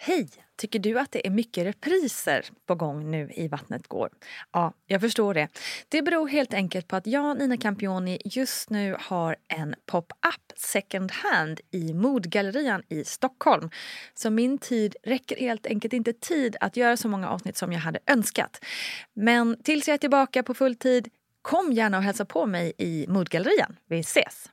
Hej! Tycker du att det är mycket repriser på gång nu i Vattnet går? Ja, jag förstår det. Det beror helt enkelt på att jag, Nina Campioni, just nu har en pop-up second hand i Modgallerian i Stockholm. Så min tid räcker helt enkelt inte tid att göra så många avsnitt som jag hade önskat. Men tills jag är tillbaka på full tid, kom gärna och hälsa på mig i Modgallerian. Vi ses!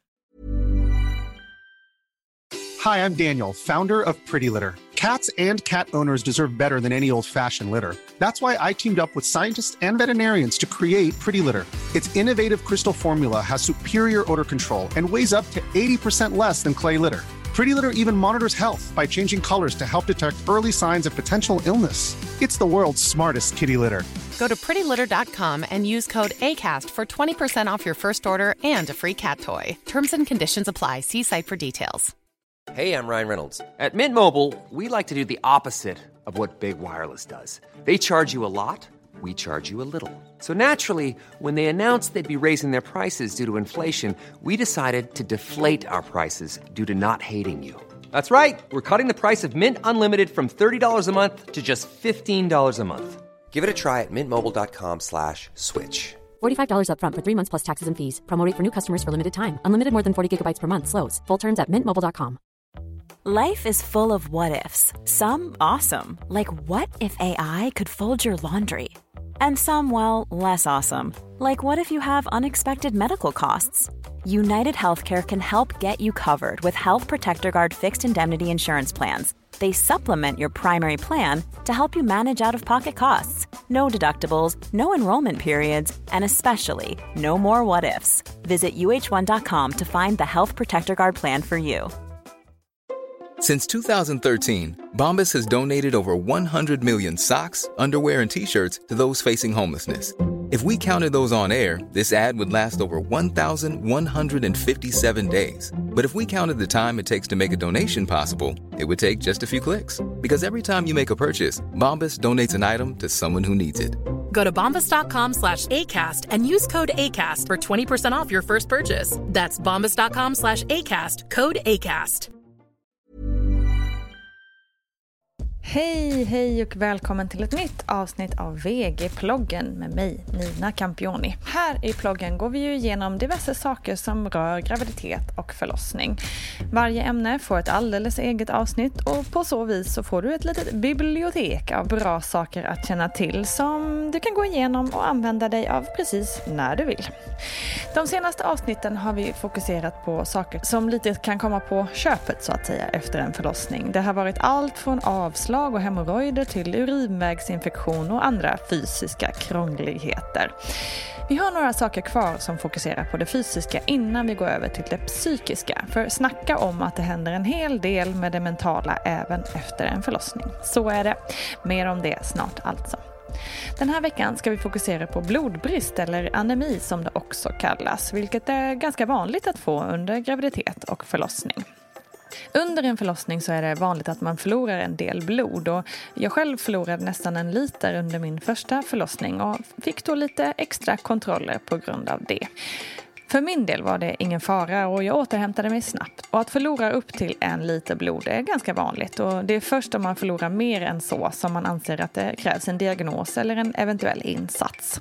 Hi, I'm Daniel, founder of Pretty Litter. Cats and cat owners deserve better than any old-fashioned litter. That's why I teamed up with scientists and veterinarians to create Pretty Litter. Its innovative crystal formula has superior odor control and weighs up to 80% less than clay litter. Pretty Litter even monitors health by changing colors to help detect early signs of potential illness. It's the world's smartest kitty litter. Go to prettylitter.com and use code ACAST for 20% off your first order and a free cat toy. Terms and conditions apply. See site for details. Hey, I'm Ryan Reynolds. At Mint Mobile, we like to do the opposite of what Big Wireless does. They charge you a lot, we charge you a little. So naturally, when they announced they'd be raising their prices due to inflation, we decided to deflate our prices due to not hating you. That's right. We're cutting the price of Mint Unlimited from $30 a month to just $15 a month. Give it a try at mintmobile.com/switch. $45 up front for 3 months plus taxes and fees. Promo rate for new customers for limited time. Unlimited more than 40 gigabytes per month slows. Full terms at mintmobile.com. Life is full of what-ifs. Some awesome, like what if AI could fold your laundry? And some, well, less awesome, like what if you have unexpected medical costs? United Healthcare can help get you covered with Health Protector Guard fixed indemnity insurance plans. They supplement your primary plan to help you manage out-of-pocket costs. No deductibles, no enrollment periods, and especially no more what-ifs. Visit uh1.com to find the Health Protector Guard plan for you. Since 2013, Bombas has donated over 100 million socks, underwear, and T-shirts to those facing homelessness. If we counted those on air, this ad would last over 1,157 days. But if we counted the time it takes to make a donation possible, it would take just a few clicks. Because every time you make a purchase, Bombas donates an item to someone who needs it. Go to bombas.com/ACAST and use code ACAST for 20% off your first purchase. That's bombas.com/ACAST, code ACAST. Hej och välkommen till ett nytt avsnitt av VG-ploggen med mig, Nina Campioni. Här i ploggen går vi ju igenom diverse saker som rör graviditet och förlossning. Varje ämne får ett alldeles eget avsnitt och på så vis så får du ett litet bibliotek av bra saker att känna till som du kan gå igenom och använda dig av precis när du vill. De senaste avsnitten har vi fokuserat på saker som lite kan komma på köpet så att säga efter en förlossning. Det har varit allt från avslag och hemorrojder till urinvägsinfektion och andra fysiska krångligheter. Vi har några saker kvar som fokuserar på det fysiska innan vi går över till det psykiska. För snacka om att det händer en hel del med det mentala även efter en förlossning. Så är det. Mer om det snart alltså. Den här veckan ska vi fokusera på blodbrist eller anemi som det också kallas, vilket är ganska vanligt att få under graviditet och förlossning. Under en förlossning så är det vanligt att man förlorar en del blod och jag själv förlorade nästan 1 liter under min första förlossning och fick då lite extra kontroller på grund av det. För min del var det ingen fara och jag återhämtade mig snabbt. Och att förlora upp till 1 liter blod är ganska vanligt. Och det är först om man förlorar mer än så som man anser att det krävs en diagnos eller en eventuell insats.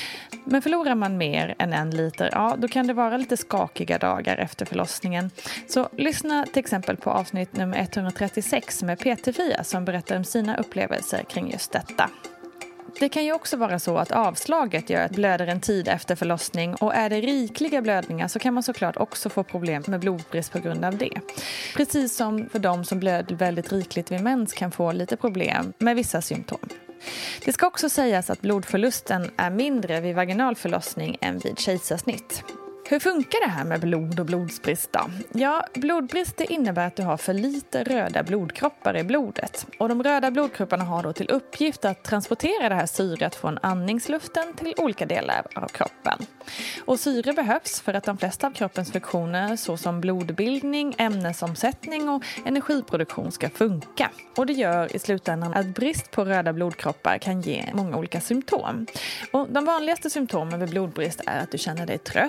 Men förlorar man mer än 1 liter, ja då kan det vara lite skakiga dagar efter förlossningen. Så lyssna till exempel på avsnitt nummer 136 med Peter-Fia som berättar om sina upplevelser kring just detta. Det kan ju också vara så att avslaget gör att blöder en tid efter förlossning och är det rikliga blödningar så kan man såklart också få problem med blodbrist på grund av det. Precis som för de som blöder väldigt rikligt vid mens kan få lite problem med vissa symptom. Det ska också sägas att blodförlusten är mindre vid vaginal förlossning än vid kejsarsnitt. Hur funkar det här med blod och blodsbrist då? Ja, blodbrist det innebär att du har för lite röda blodkroppar i blodet. Och de röda blodkropparna har då till uppgift att transportera det här syret från andningsluften till olika delar av kroppen. Och syre behövs för att de flesta av kroppens funktioner såsom blodbildning, ämnesomsättning och energiproduktion ska funka. Och det gör i slutändan att brist på röda blodkroppar kan ge många olika symptom. Och de vanligaste symptomen vid blodbrist är att du känner dig trött och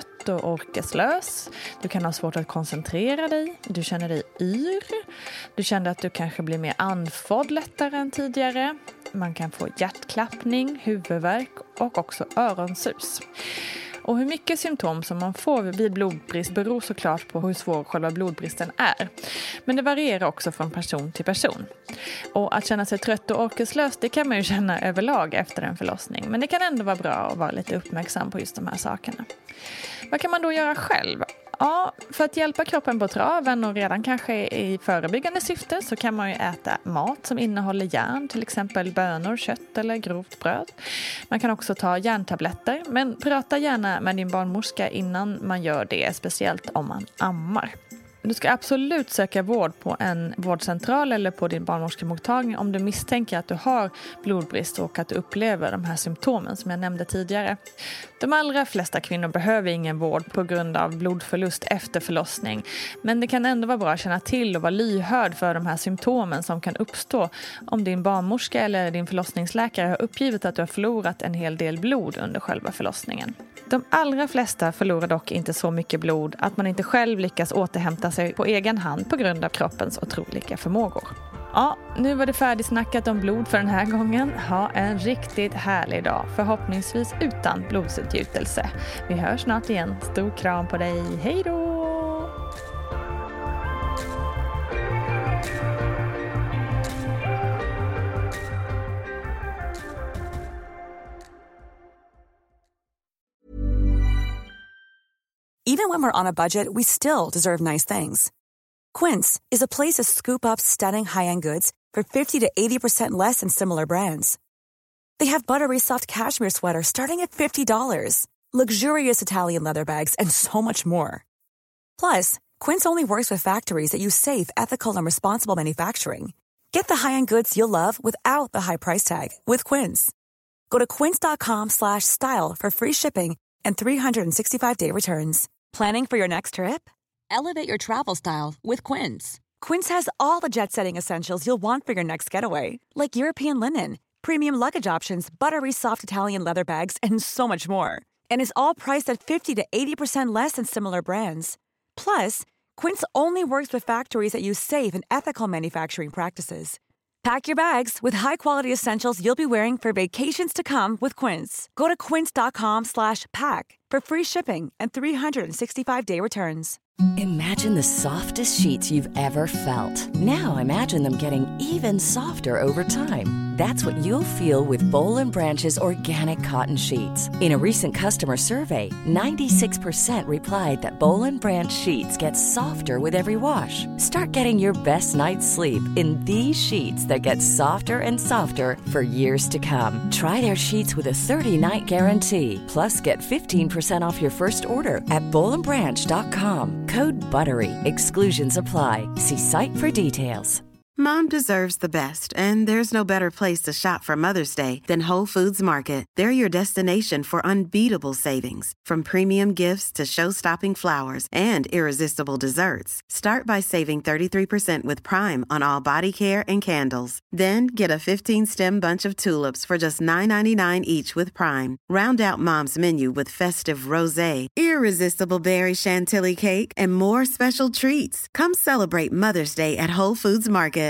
orkeslös. Du kan ha svårt att koncentrera dig. Du känner dig yr. Du känner att du kanske blir mer andfådd lättare än tidigare. Man kan få hjärtklappning, huvudvärk och också öronsus. Och hur mycket symptom som man får vid blodbrist beror såklart på hur svår själva blodbristen är. Men det varierar också från person till person. Och att känna sig trött och orkeslös, det kan man ju känna överlag efter en förlossning. Men det kan ändå vara bra att vara lite uppmärksam på just de här sakerna. Vad kan man då göra själv? Ja, för att hjälpa kroppen på traven och redan kanske i förebyggande syfte så kan man ju äta mat som innehåller järn, till exempel bönor, kött eller grovt bröd. Man kan också ta järntabletter, men prata gärna med din barnmorska innan man gör det, speciellt om man ammar. Du ska absolut söka vård på en vårdcentral eller på din barnmorskemottagning om du misstänker att du har blodbrist och att du upplever de här symptomen som jag nämnde tidigare. De allra flesta kvinnor behöver ingen vård på grund av blodförlust efter förlossning. Men det kan ändå vara bra att känna till och vara lyhörd för de här symptomen som kan uppstå om din barnmorska eller din förlossningsläkare har uppgivit att du har förlorat en hel del blod under själva förlossningen. De allra flesta förlorar dock inte så mycket blod att man inte själv lyckas återhämta sig på egen hand på grund av kroppens otroliga förmågor. Ja, nu var det färdigsnackat om blod för den här gången. Ha en riktigt härlig dag, förhoppningsvis utan blodsutgjutelse. Vi hörs snart igen. Stor kram på dig. Hej då! Even when we're on a budget, we still deserve nice things. Quince is a place to scoop up stunning high-end goods for 50 to 80% less than similar brands. They have buttery soft cashmere sweaters starting at $50, luxurious Italian leather bags, and so much more. Plus, Quince only works with factories that use safe, ethical, and responsible manufacturing. Get the high-end goods you'll love without the high price tag with Quince. Go to quince.com/style for free shipping and 365-day returns. Planning for your next trip? Elevate your travel style with Quince. Quince has all the jet-setting essentials you'll want for your next getaway, like European linen, premium luggage options, buttery soft Italian leather bags, and so much more. And is all priced at 50 to 80% less than similar brands. Plus, Quince only works with factories that use safe and ethical manufacturing practices. Pack your bags with high-quality essentials you'll be wearing for vacations to come with Quince. Go to quince.com/pack for free shipping and 365-day returns. Imagine the softest sheets you've ever felt. Now imagine them getting even softer over time. That's what you'll feel with Boll & Branch's organic cotton sheets. In a recent customer survey, 96% replied that Boll & Branch sheets get softer with every wash. Start getting your best night's sleep in these sheets that get softer and softer for years to come. Try their sheets with a 30-night guarantee. Plus, get 15% off your first order at bollandbranch.com. Code BUTTERY. Exclusions apply. See site for details. Mom deserves the best, and there's no better place to shop for Mother's Day than Whole Foods Market. They're your destination for unbeatable savings, from premium gifts to show-stopping flowers and irresistible desserts. Start by saving 33% with Prime on all body care and candles. Then get a 15-stem bunch of tulips for just $9.99 each with Prime. Round out Mom's menu with festive rosé, irresistible berry chantilly cake, and more special treats. Come celebrate Mother's Day at Whole Foods Market.